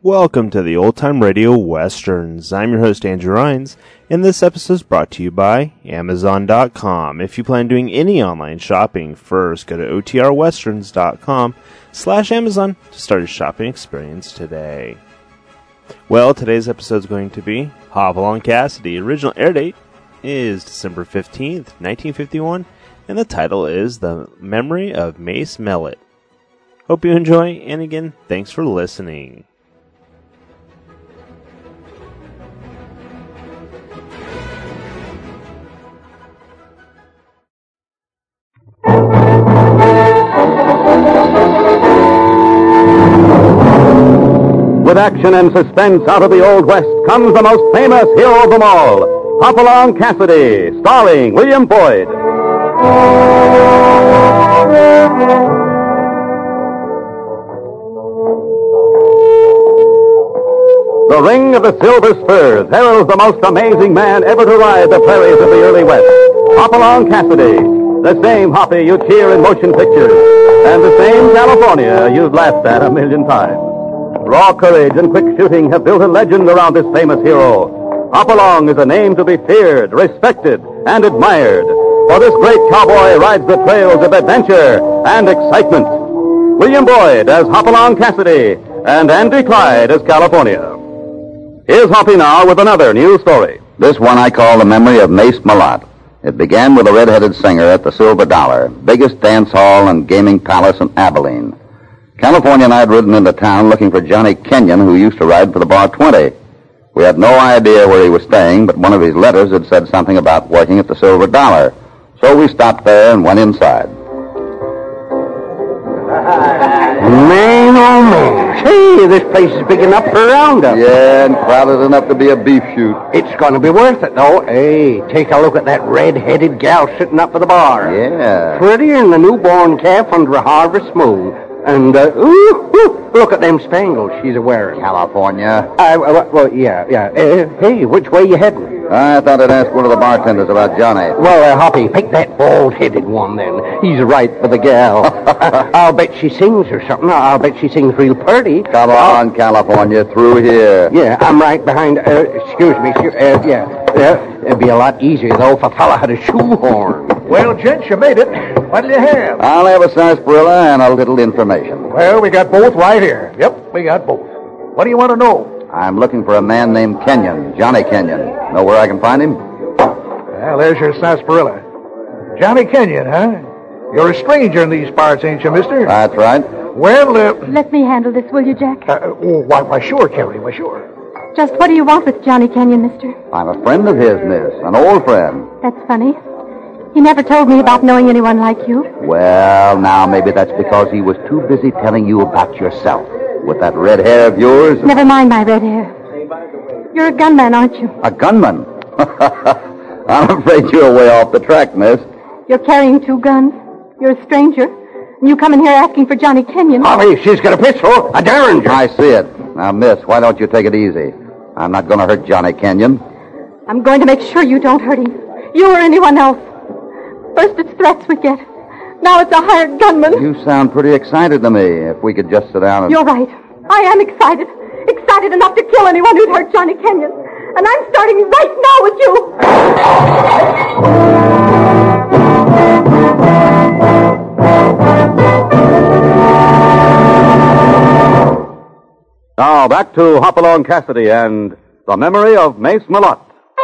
Welcome to the Old Time Radio Westerns. I'm your host, Andrew Rhines, and this episode is brought to you by Amazon.com. If you plan doing any online shopping, first go to otrwesterns.com/Amazon to start your shopping experience today. Well, today's episode is going to be Hopalong Cassidy. Original air date is December 15th, 1951, and the title is The Memory of Mace Mellett. Hope you enjoy, and again, thanks for listening. With action and suspense out of the Old West comes the most famous hero of them all, Hopalong Cassidy, starring William Boyd. The ring of the silver spurs heralds the most amazing man ever to ride the prairies of the early West, Hopalong Cassidy, the same Hoppy you cheer in motion pictures, and the same California you've laughed at a million times. Raw courage and quick shooting have built a legend around this famous hero. Hopalong is a name to be feared, respected, and admired. For this great cowboy rides the trails of adventure and excitement. William Boyd as Hopalong Cassidy and Andy Clyde as California. Here's Hoppy now with another new story. This one I call The Memory of Mace Mellett. It began with a red-headed singer at the Silver Dollar, biggest dance hall and gaming palace in Abilene. California and I had ridden into town looking for Johnny Kenyon, who used to ride for the Bar 20. We had no idea where he was staying, but one of his letters had said something about working at the Silver Dollar. So we stopped there and went inside. Man, oh man. Hey, this place is big enough for a roundup. Yeah, and crowded enough to be a beef shoot. It's going to be worth it, though. Hey, take a look at that red-headed gal sitting up at the bar. Yeah. Prettier than the newborn calf under a harvest moon. And, look at them spangles she's a-wearing. California. Yeah. Hey, which way you heading? I thought I'd ask one of the bartenders about Johnny. Well, Hoppy, pick that bald-headed one, then. He's right for the gal. I'll bet she sings or something. I'll bet she sings real pretty. Come on, California, through here. Yeah, I'm right behind... excuse me. It'd be a lot easier, though, if a fella had a shoehorn. Well, gents, you made it. What'll you have? I'll have a sarsaparilla and a little information. Well, we got both right here. Yep, we got both. What do you want to know? I'm looking for a man named Kenyon, Johnny Kenyon. Know where I can find him? Well, there's your sarsaparilla. Johnny Kenyon, huh? You're a stranger in these parts, ain't you, mister? That's right. Well, Let me handle this, will you, Jack? why, sure, Kelly, why, sure. Just what do you want with Johnny Kenyon, mister? I'm a friend of his, miss. An old friend. That's funny. He never told me about knowing anyone like you. Well, now, maybe that's because he was too busy telling you about yourself. With that red hair of yours. Never mind my red hair. You're a gunman, aren't you? A gunman? I'm afraid you're way off the track, miss. You're carrying 2 guns. You're a stranger. And you come in here asking for Johnny Kenyon. Hoppy, she's got a pistol. A derringer. I see it. Now, miss, why don't you take it easy? I'm not going to hurt Johnny Kenyon. I'm going to make sure you don't hurt him. You or anyone else. First it's threats we get. Now it's a hired gunman. You sound pretty excited to me. If we could just sit down and... You're right. I am excited. Excited enough to kill anyone who'd hurt Johnny Kenyon. And I'm starting right now with you. Now back to Hopalong Cassidy and The Memory of Mace Mellett.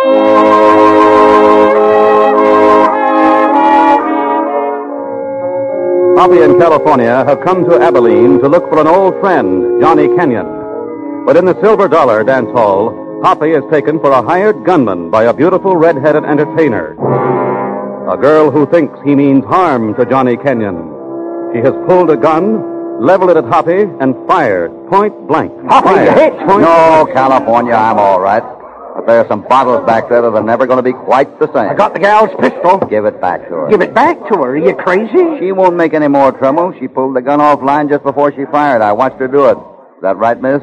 Hoppy and California have come to Abilene to look for an old friend, Johnny Kenyon. But in the Silver Dollar dance hall, Hoppy is taken for a hired gunman by a beautiful red-headed entertainer. A girl who thinks he means harm to Johnny Kenyon. She has pulled a gun, leveled it at Hoppy, and fired point blank. Hoppy, you hit. No, California, I'm all right. But there are some bottles back there that are never going to be quite the same. I got the gal's pistol. Give it back to her. Give it back to her. Are you crazy? She won't make any more trouble. She pulled the gun offline just before she fired. I watched her do it. Is that right, miss?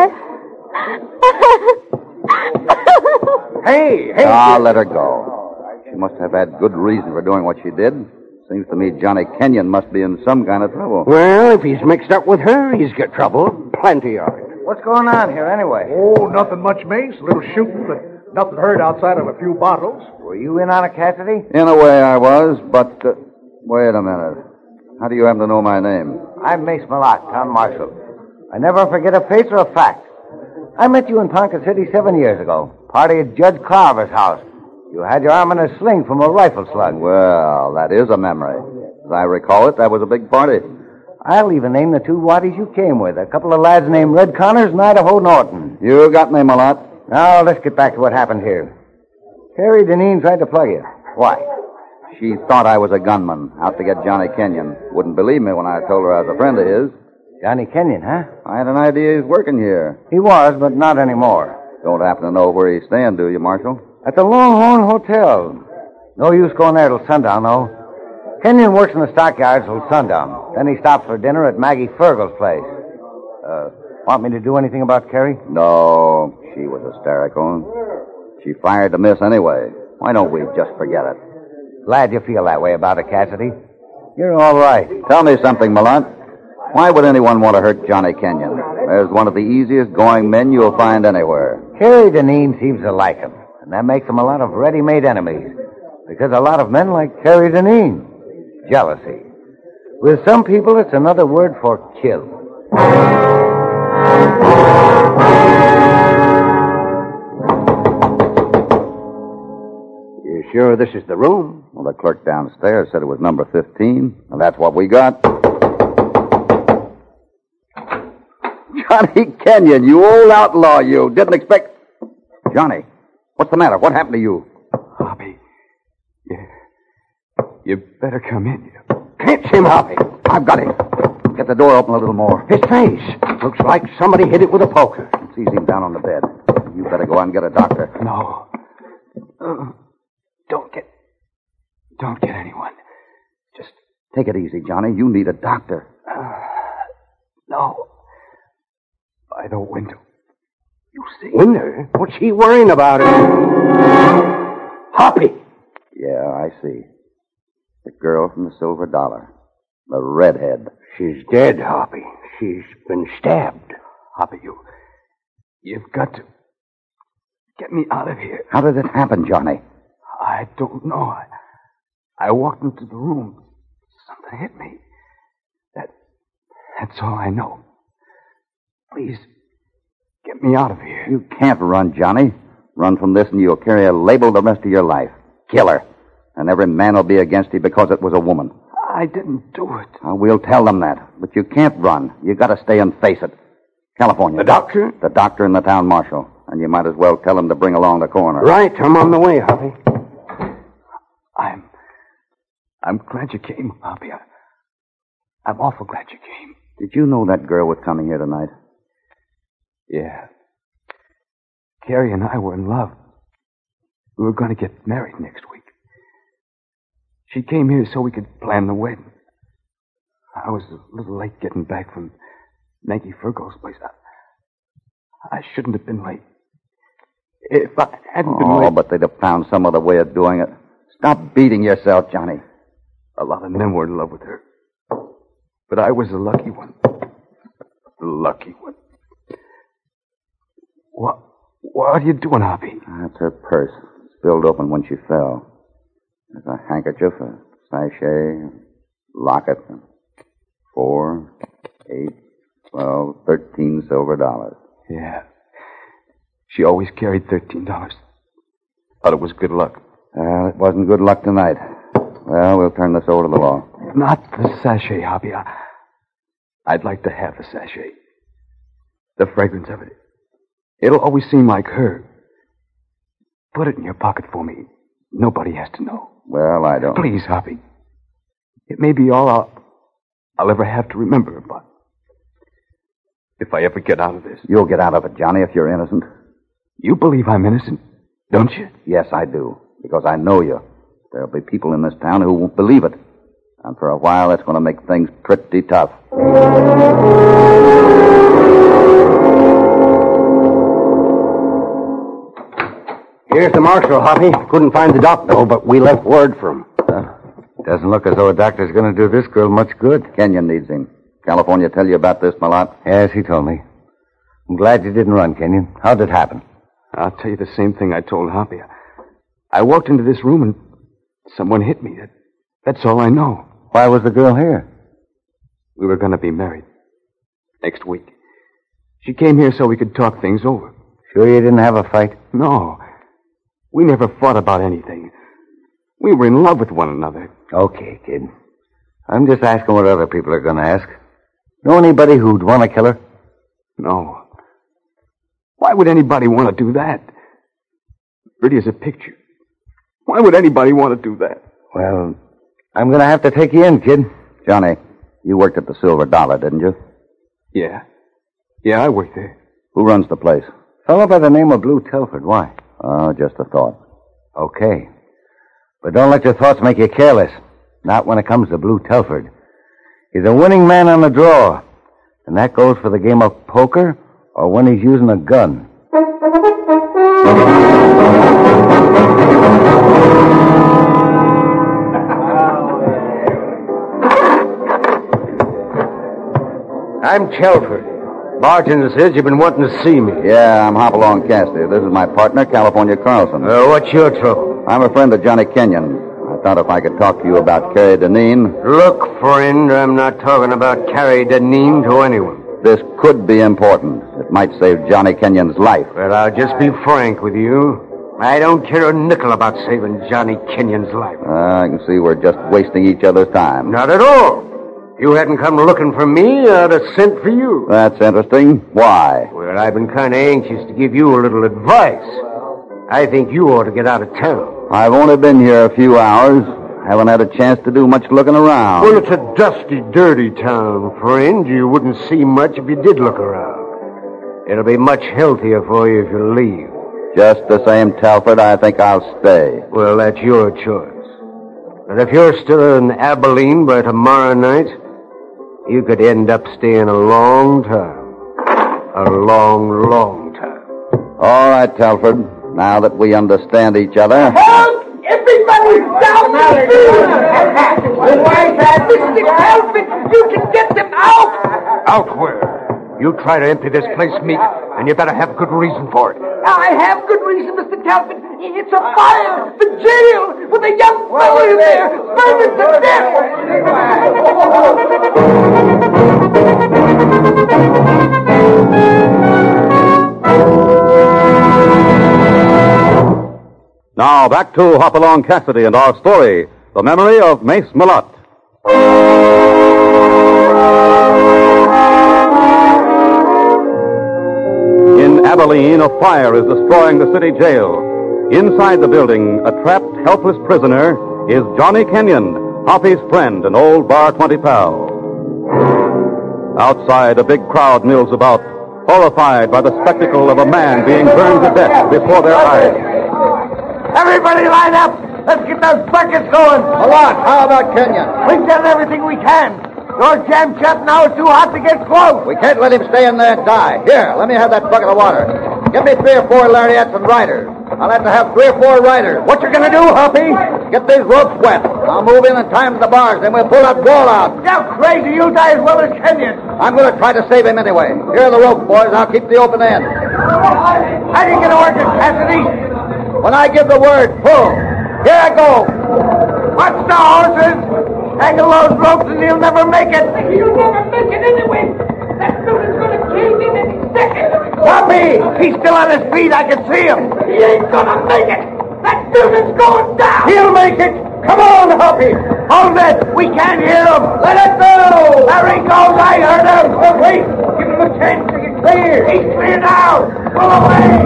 Hey. Let her go. She must have had good reason for doing what she did. Seems to me Johnny Kenyon must be in some kind of trouble. Well, if he's mixed up with her, he's got trouble. Plenty of it. What's going on here, anyway? Oh, nothing much, Mace. A little shooting, but nothing heard outside of a few bottles. Were you in on it, Cassidy? In a way I was, but... wait a minute. How do you happen to know my name? I'm Mace Malott, town marshal. I never forget a face or a fact. I met you in Ponca City 7 years ago. Party at Judge Carver's house. You had your arm in a sling from a rifle slug. Well, that is a memory. As I recall it, that was a big party. I'll even name the two waddies you came with. A couple of lads named Red Connors and Idaho Norton. You got me, Malott. Now, let's get back to what happened here. Harry Deneen tried to plug you. Why? She thought I was a gunman, out to get Johnny Kenyon. Wouldn't believe me when I told her I was a friend of his. Johnny Kenyon, huh? I had an idea he's working here. He was, but not anymore. Don't happen to know where he's staying, do you, Marshal? At the Longhorn Hotel. No use going there till sundown, though. Kenyon works in the stockyards till sundown. Then he stops for dinner at Maggie Fergal's place. Want me to do anything about Carrie? No, she was hysterical. She fired the miss anyway. Why don't we just forget it? Glad you feel that way about it, Cassidy. You're all right. Tell me something, Malott. Why would anyone want to hurt Johnny Kenyon? There's one of the easiest going men you'll find anywhere. Harry Deneen seems to like him, and that makes him a lot of ready-made enemies. Because a lot of men like Harry Deneen. Jealousy. With some people, it's another word for kill. You sure this is the room? Well, the clerk downstairs said it was number 15, and that's what we got. Johnny Kenyon, you old outlaw, you. Didn't expect... Johnny, what's the matter? What happened to you? Hoppy, you better come in. Catch him, Hoppy. I've got him. Get the door open a little more. His face. Looks like somebody hit it with a poker. Seize him down on the bed. You better go out and get a doctor. No. Don't get anyone. Just... Take it easy, Johnny. You need a doctor. No. By the window. You see? Window? What's he worrying about? Hoppy. Yeah, I see. The girl from the Silver Dollar. The redhead. She's dead, Hoppy. She's been stabbed. Hoppy, you've got to get me out of here. How did it happen, Johnny? I don't know. I walked into the room. Something hit me. That's all I know. Please, get me out of here. You can't run, Johnny. Run from this and you'll carry a label the rest of your life. Killer. And every man will be against you because it was a woman. I didn't do it. We'll tell them that. But you can't run. You got to stay and face it. California. The doctor? The doctor and the town marshal. And you might as well tell him to bring along the coroner. Right, I'm on the way, Hoppy. I'm glad you came, Hoppy. I'm awful glad you came. Did you know that girl was coming here tonight? Yeah. Carrie and I were in love. We were going to get married next week. She came here so we could plan the wedding. I was a little late getting back from Maggie Fergal's place. I shouldn't have been late. If I hadn't been late... Oh, but they'd have found some other way of doing it. Stop beating yourself, Johnny. A lot of men were in love with her. But I was the lucky one. The lucky one. What are you doing, Hoppy? That's her purse. Spilled open when she fell. There's a handkerchief, a sachet, a locket, 4, 8, 12, 13 silver dollars. Yeah. She always carried $13. Thought it was good luck. Well, it wasn't good luck tonight. Well, we'll turn this over to the law. Not the sachet, Hoppy. I'd like to have the sachet. The fragrance of it. It'll always seem like her. Put it in your pocket for me. Nobody has to know. Well, I don't... Please, Hoppy. It may be all I'll ever have to remember, but if I ever get out of this... You'll get out of it, Johnny, if you're innocent. You believe I'm innocent, don't you? Yes, I do. Because I know you. There'll be people in this town who won't believe it. And for a while, that's going to make things pretty tough. Here's the marshal, Hoppy. Couldn't find the doctor, though, but we left word for him. Doesn't look as though a doctor's going to do this girl much good. Kenyon needs him. California tell you about this, Malott? Yes, he told me. I'm glad you didn't run, Kenyon. How'd it happen? I'll tell you the same thing I told Hoppy. I walked into this room and someone hit me. That's all I know. Why was the girl here? We were going to be married next week. She came here so we could talk things over. Sure you didn't have a fight? No. We never fought about anything. We were in love with one another. Okay, kid. I'm just asking what other people are going to ask. Know anybody who'd want to kill her? No. Why would anybody want to do that? Pretty as a picture. Why would anybody want to do that? Well, I'm going to have to take you in, kid. Johnny, you worked at the Silver Dollar, didn't you? Yeah. Yeah, I worked there. Who runs the place? Fellow by the name of Blue Telford. Why? Oh, just a thought. Okay. But don't let your thoughts make you careless. Not when it comes to Blue Telford. He's a winning man on the draw. And that goes for the game of poker or when he's using a gun. I'm Telford. Bartender says you've been wanting to see me. Yeah, I'm Hopalong Cassidy. This is my partner, California Carlson. What's your trouble? I'm a friend of Johnny Kenyon. I thought if I could talk to you about Carrie Deneen. Look, friend, I'm not talking about Carrie Deneen to anyone. This could be important. It might save Johnny Kenyon's life. Well, I'll just be frank with you. I don't care a nickel about saving Johnny Kenyon's life. I can see we're just wasting each other's time. Not at all. If you hadn't come looking for me, I'd have sent for you. That's interesting. Why? Well, I've been kind of anxious to give you a little advice. I think you ought to get out of town. I've only been here a few hours. Haven't had a chance to do much looking around. Well, it's a dusty, dirty town, friend. You wouldn't see much if you did look around. It'll be much healthier for you if you leave. Just the same, Telford, I think I'll stay. Well, that's your choice. But if you're still in Abilene by tomorrow night, you could end up staying a long time. A long, long time. All right, Telford. Now that we understand each other. Help! Everybody's down the field! Why, Mr. Telford, you can get them out! Out where? You try to empty this place, Meek, and you better have good reason for it. I have good reason, Mr. Telford. It's a fire! The jail! With a young fellow in there! Burning to Now back to Hopalong Cassidy and our story, The Memory of Mace Malott. In Abilene, a fire is destroying the city jail. Inside the building, a trapped, helpless prisoner is Johnny Kenyon, Hoppy's friend and old Bar 20 pal. Outside, a big crowd mills about, horrified by the spectacle of a man being burned to death before their eyes. Everybody line up! Let's get those buckets going! Hold on. How about Kenyon? We've done everything we can. Door's jammed shut now. It's too hot to get close. We can't let him stay in there and die. Here, let me have that bucket of water. Give me 3 or 4 lariats and riders. I'll have to have 3 or 4 riders. What you gonna do, Hoppy? Get these ropes wet. I'll move in and time the bars, then we'll pull that wall out. You're crazy. You'll die as well as Kenyon. I'm going to try to save him anyway. Here are the ropes, boys. I'll keep the open end. How you gonna work it, Cassidy? When I give the word, pull. Here I go. Watch the horses. Tangle those ropes and he'll never make it. He'll never make it anyway. That dude is gonna kill me any second. Hoppy! He's still on his feet. I can see him. He ain't gonna make it. That dude is going down. He'll make it. Come on, Hoppy. Hold it. We can't hear him. Let it go. There he goes. I heard him. Oh, wait. Give him a chance to get clear. He's clear now. Pull away.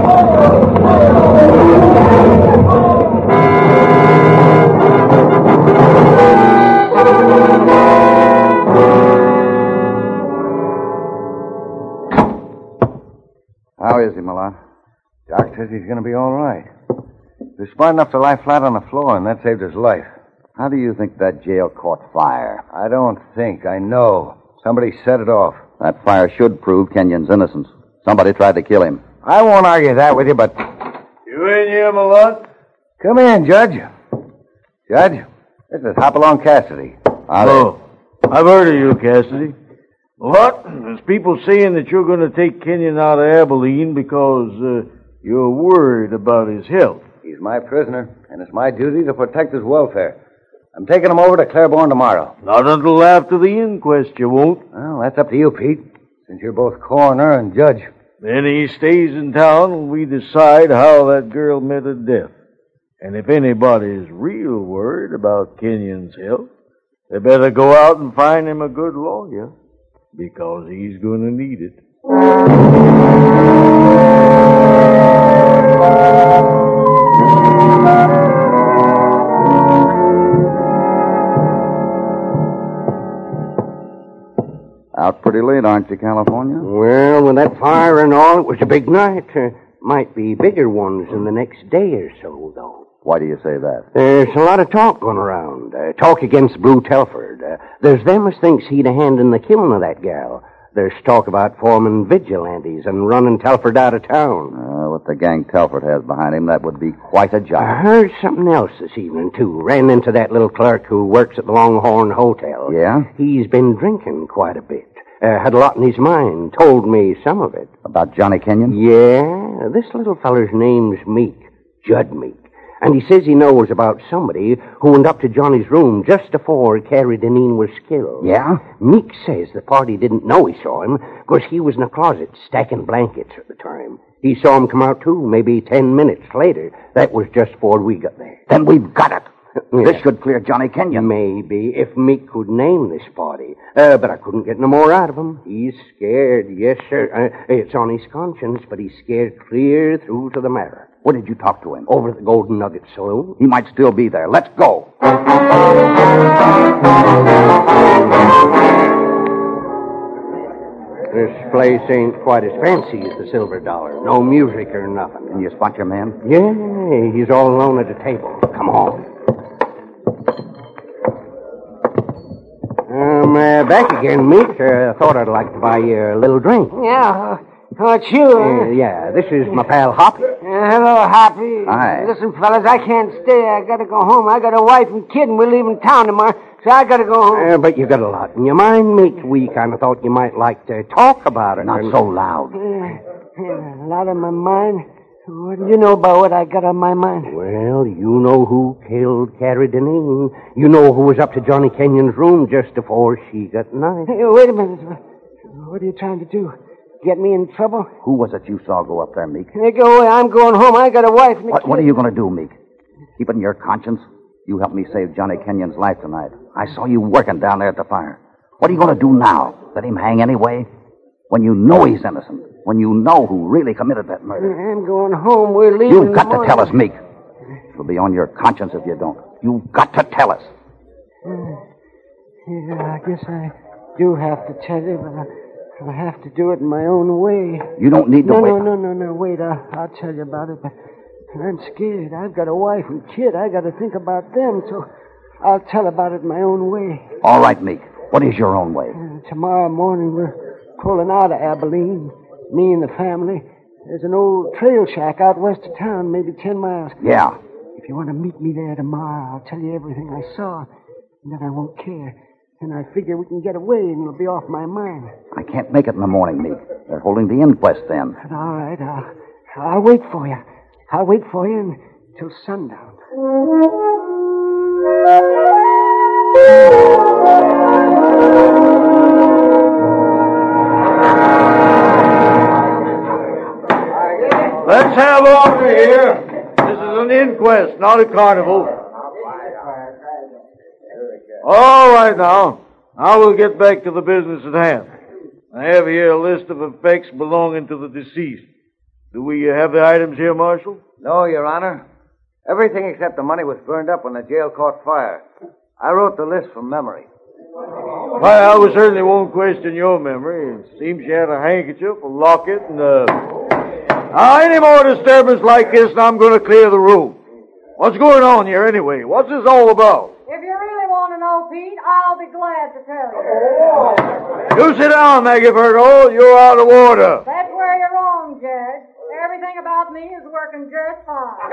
How is he, Malott? Doc says he's going to be all right. He was smart enough to lie flat on the floor, and that saved his life. How do you think that jail caught fire? I don't think. I know. Somebody set it off. That fire should prove Kenyon's innocence. Somebody tried to kill him. I won't argue that with you, but... You in here, Malott? Come in, Judge. Judge, this is Hopalong Cassidy. Oh, I've heard of you, Cassidy. What? There's people saying that you're going to take Kenyon out of Abilene because you're worried about his health. He's my prisoner, and it's my duty to protect his welfare. I'm taking him over to Claiborne tomorrow. Not until after the inquest, you won't. Well, that's up to you, Pete, since you're both coroner and judge. Then he stays in town and we decide how that girl met her death. And if anybody's real worried about Kenyon's health, they better go out and find him a good lawyer, because he's going to need it. Out pretty late, aren't you, California? Well, with that fire and all, it was a big night. Might be bigger ones in the next day or so, though. Why do you say that? There's a lot of talk going around. Talk against Blue Telford. There's them as thinks he'd a hand in the killing of that gal. There's talk about forming vigilantes and running Telford out of town. With the gang Telford has behind him, that would be quite a job. I heard something else this evening, too. Ran into that little clerk who works at the Longhorn Hotel. Yeah? He's been drinking quite a bit. Had a lot in his mind. Told me some of it. About Johnny Kenyon? Yeah. This little feller's name's Meek. Judd Meek. And he says he knows about somebody who went up to Johnny's room just before Carrie Deneen was killed. Yeah? Meek says the party didn't know he saw him because he was in the closet stacking blankets at the time. He saw him come out, too, maybe 10 minutes later. That was just before we got there. Then we've got it. Yeah. This should clear Johnny Kenyon. Maybe, if Meek could name this party. But I couldn't get no more out of him. He's scared, yes, sir. It's on his conscience, but he's scared clear through to the marrow. Where did you talk to him? Over at the Golden Nugget Saloon. He might still be there. Let's go. This place ain't quite as fancy as the Silver Dollar. No music or nothing. Can you spot your man? Yeah, he's all alone at the table. Come on. Back again, Meek. Thought I'd like to buy you a little drink. Yeah, it's you. Yeah, this is my pal Hoppy. Hello, Happy. Hi. Listen, fellas, I can't stay. I gotta go home. I got a wife and kid, and we're leaving town tomorrow, so I gotta go home. But you got a lot in your mind, Meek. We kind of thought you might like to talk about it. Not so loud. A lot on my mind. What do you know about what I got on my mind? Well, you know who killed Carrie Deneen. You know who was up to Johnny Kenyon's room just before she got knifed. Hey, wait a minute. What are you trying to do? Get me in trouble? Who was it you saw go up there, Meek? Hey, go away. I'm going home. I got a wife and a kid. What are you going to do, Meek? Keep it in your conscience? You helped me save Johnny Kenyon's life tonight. I saw you working down there at the fire. What are you going to do now? Let him hang anyway? When you know he's innocent. When you know who really committed that murder. I'm going home. We're leaving. You've got to tell us, Meek. It'll be on your conscience if you don't. You've got to tell us. Yeah, I guess I do have to tell you, but I have to do it in my own way. You don't need to wait. No, wait. I'll tell you about it, but I'm scared. I've got a wife and kid. I got to think about them, so I'll tell about it my own way. All right, Meek. What is your own way? Tomorrow morning, we're pulling out of Abilene. Me and the family. There's an old trail shack out west of town, maybe 10 miles. Yeah. If you want to meet me there tomorrow, I'll tell you everything I saw, and then I won't care. And I figure we can get away, and it'll be off my mind. I can't make it in the morning, Meek. They're holding the inquest then. All right, I'll wait for you. I'll wait for you until sundown. Let's have order here. This is an inquest, not a carnival. All right, now. I will get back to the business at hand. I have here a list of effects belonging to the deceased. Do we have the items here, Marshal? No, Your Honor. Everything except the money was burned up when the jail caught fire. I wrote the list from memory. Well, we certainly won't question your memory. It seems you had a handkerchief, a locket, and any more disturbance like this, and I'm going to clear the room. What's going on here, anyway? What's this all about? If you really want to know, Pete, I'll be glad to tell you. You sit down, Maggie Virgo. You're out of order. That's where you're wrong, Judge. Everything about me is working just fine.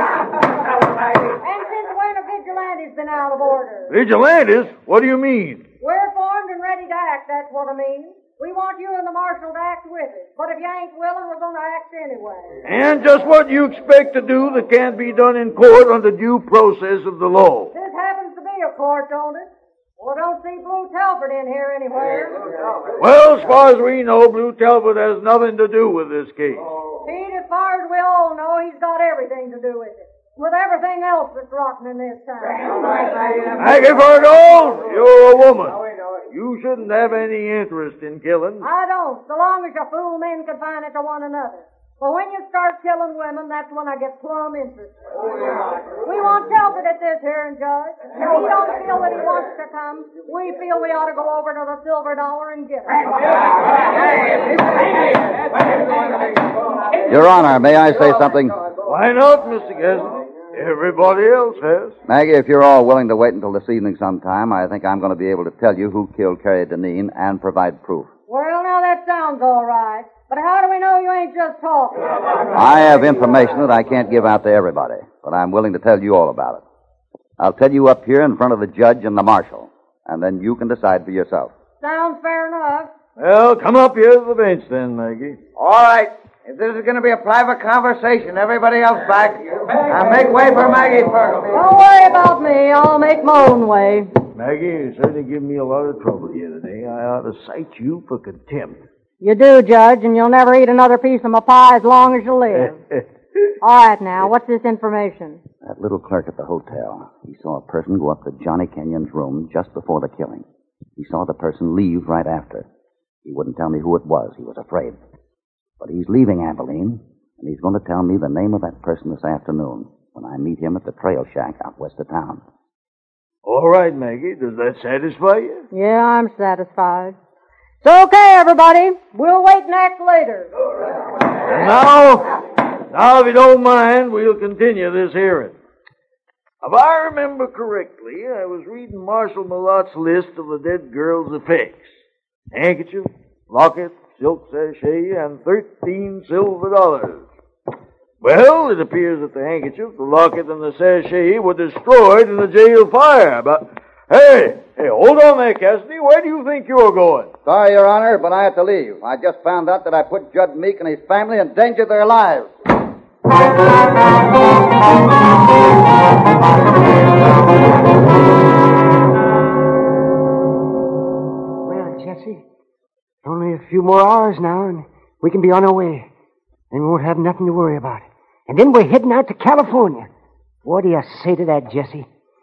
And since when have vigilantes been out of order? Vigilantes? What do you mean? We're formed and ready to act, that's what I mean. We want you and the marshal to act with us. But if you ain't willing, we're going to act anyway. And just what you expect to do that can't be done in court under due process of the law. This happens to be a court, don't it? Well, don't see Blue Telford in here anywhere. Well, as far as we know, Blue Telford has nothing to do with this case. Pete, as far as we all know, he's got everything to do with it. With everything else that's rotten in this town. Maggie Fergal, you're a woman. You shouldn't have any interest in killing. I don't, so long as you fool men confine it to one another. But when you start killing women, that's when I get plumb interested. We want Telford at this hearing, Judge. If he don't feel that he wants to come, we feel we ought to go over to the Silver Dollar and get him. Your Honor, may I say something? Why not, Mr. Cassidy? Everybody else has. Maggie, if you're all willing to wait until this evening sometime, I think I'm going to be able to tell you who killed Carrie Deneen and provide proof. Well, now that sounds all right. But how do we know you ain't just talking? I have information that I can't give out to everybody, but I'm willing to tell you all about it. I'll tell you up here in front of the judge and the marshal, and then you can decide for yourself. Sounds fair enough. Well, come up here to the bench then, Maggie. All right. If this is going to be a private conversation, everybody else back. Now make way for Maggie Fergal. Don't worry about me. I'll make my own way. Maggie, you certainly give me a lot of trouble here today. I ought to cite you for contempt. You do, Judge, and you'll never eat another piece of my pie as long as you live. All right, now, what's this information? That little clerk at the hotel, he saw a person go up to Johnny Kenyon's room just before the killing. He saw the person leave right after. He wouldn't tell me who it was. He was afraid. But he's leaving Abilene, and he's going to tell me the name of that person this afternoon when I meet him at the trail shack out west of town. All right, Maggie. Does that satisfy you? Yeah, I'm satisfied. It's okay, everybody. We'll wait and act later. And now, if you don't mind, we'll continue this hearing. If I remember correctly, I was reading Marshal Malot's list of the dead girl's effects. Handkerchief, locket, silk sachet, and 13 silver dollars. Well, it appears that the handkerchief, the locket, and the sachet were destroyed in the jail fire. But, hey, hold on there, Cassidy. Where do you think you're going? Sorry, Your Honor, but I have to leave. I just found out that I put Judd Meek and his family in danger of their lives. Well, Jesse, only a few more hours now, and we can be on our way. And we won't have nothing to worry about. And then we're heading out to California. What do you say to that, Jesse?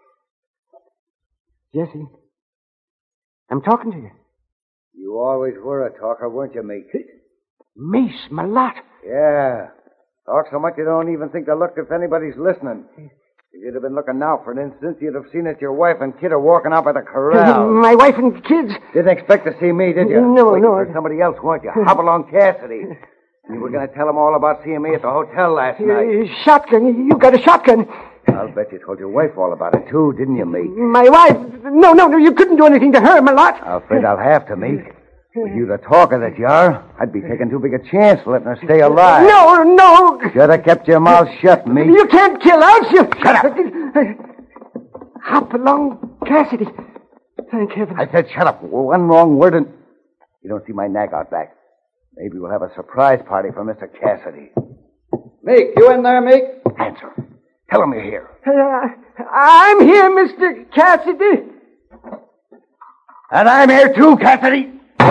Jesse, I'm talking to you. You always were a talker, weren't you, Meek? Mace Malott. Yeah. Talk so much you don't even think to look if anybody's listening. If you'd have been looking now, for an instant, you'd have seen that your wife and kid are walking out by the corral. My wife and kids. Didn't expect to see me, did you? No. Waiting for somebody else, weren't you? Hopalong Cassidy. You were going to tell them all about seeing me at the hotel last night. Shotgun. You got a shotgun. I'll bet you told your wife all about it, too, didn't you, Meek? My wife? No. You couldn't do anything to her, Malott. I'm afraid I'll have to, Meek. With you the talker that you are, I'd be taking too big a chance letting her stay alive. No. Should have kept your mouth shut, Meek. You can't kill us. Shut up. Hopalong Cassidy. Thank heaven. I said shut up. One wrong word and... You don't see my nag out back. Maybe we'll have a surprise party for Mr. Cassidy. Meek, you in there, Meek? Answer. Tell him you're here. I'm here, Mr. Cassidy. And I'm here too, Cassidy.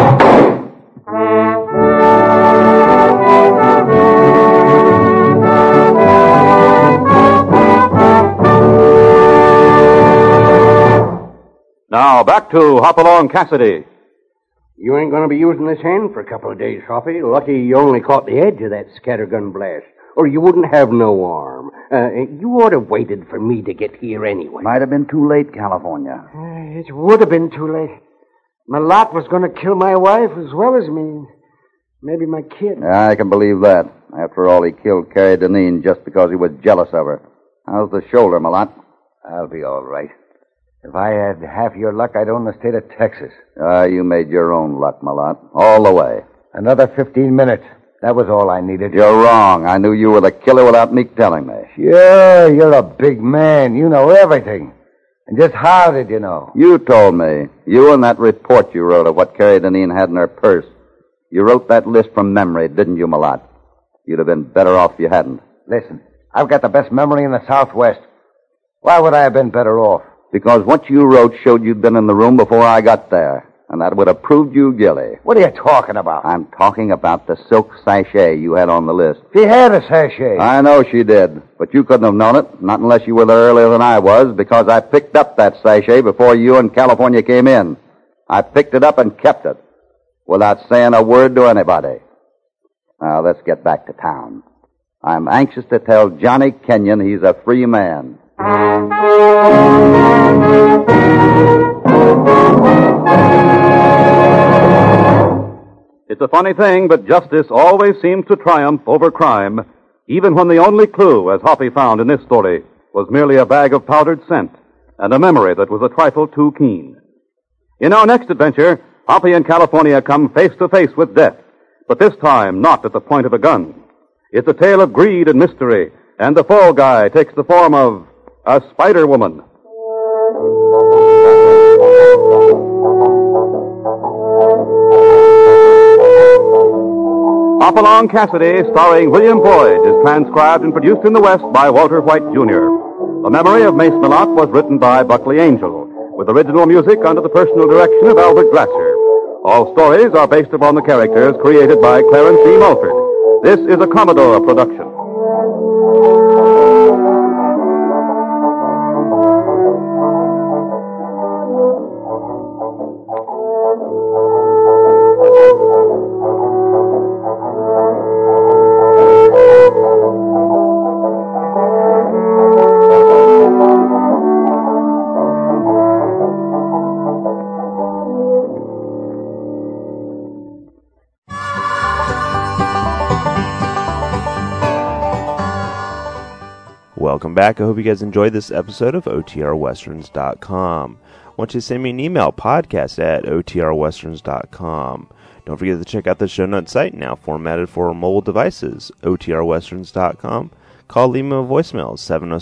Now, back to Hopalong Cassidy. You ain't going to be using this hand for a couple of days, Hoppy. Lucky you only caught the edge of that scattergun blast, or you wouldn't have no arm. You ought to have waited for me to get here anyway. Might have been too late, California. It would have been too late. Malott was going to kill my wife as well as me. Maybe my kid. I can believe that. After all, he killed Carrie Deneen just because he was jealous of her. How's the shoulder, Malott? I'll be all right. If I had half your luck, I'd own the state of Texas. You made your own luck, Malott. All the way. Another 15 minutes. That was all I needed. You're wrong. I knew you were the killer without me telling me. Sure, you're a big man. You know everything. And just how did you know? You told me. You and that report you wrote of what Carrie Deneen had in her purse. You wrote that list from memory, didn't you, Malott? You'd have been better off if you hadn't. Listen, I've got the best memory in the Southwest. Why would I have been better off? Because what you wrote showed you'd been in the room before I got there. And that would have proved you guilty. What are you talking about? I'm talking about the silk sachet you had on the list. She had a sachet. I know she did, but you couldn't have known it, not unless you were there earlier than I was, because I picked up that sachet before you and California came in. I picked it up and kept it, without saying a word to anybody. Now, let's get back to town. I'm anxious to tell Johnny Kenyon he's a free man. It's a funny thing, but justice always seems to triumph over crime, even when the only clue, as Hoppy found in this story, was merely a bag of powdered scent and a memory that was a trifle too keen. In our next adventure, Hoppy and California come face to face with death, but this time not at the point of a gun. It's a tale of greed and mystery, and the fall guy takes the form of a Spider Woman. Hopalong Cassidy, starring William Boyd, is transcribed and produced in the West by Walter White, Jr. The Memory of Mace Malott was written by Buckley Angel, with original music under the personal direction of Albert Glasser. All stories are based upon the characters created by Clarence E. Mulford. This is a Commodore production. Welcome back. I hope you guys enjoyed this episode of OTRWesterns.com. I want you to send me an email, podcast@OTRWesterns.com. Don't forget to check out the show notes site, now formatted for mobile devices, OTRWesterns.com. Call, leave me a voicemail,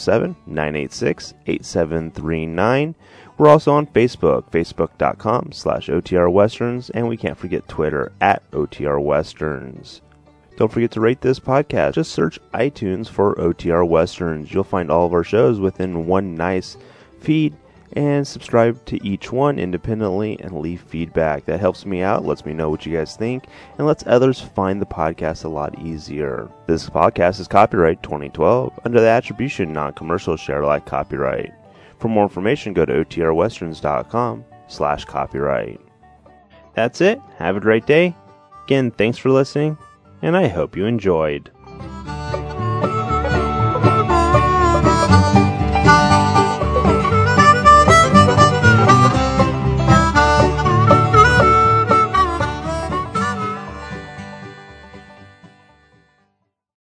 707-986-8739. We're also on Facebook, facebook.com/OTRWesterns, and we can't forget Twitter, @OTRWesterns. Don't forget to rate this podcast. Just search iTunes for OTR Westerns. You'll find all of our shows within one nice feed, and subscribe to each one independently and leave feedback. That helps me out, lets me know what you guys think, and lets others find the podcast a lot easier. This podcast is copyright 2012 under the attribution non-commercial share alike copyright. For more information, go to OTRWesterns.com/copyright. That's it. Have a great day. Again, thanks for listening, and I hope you enjoyed.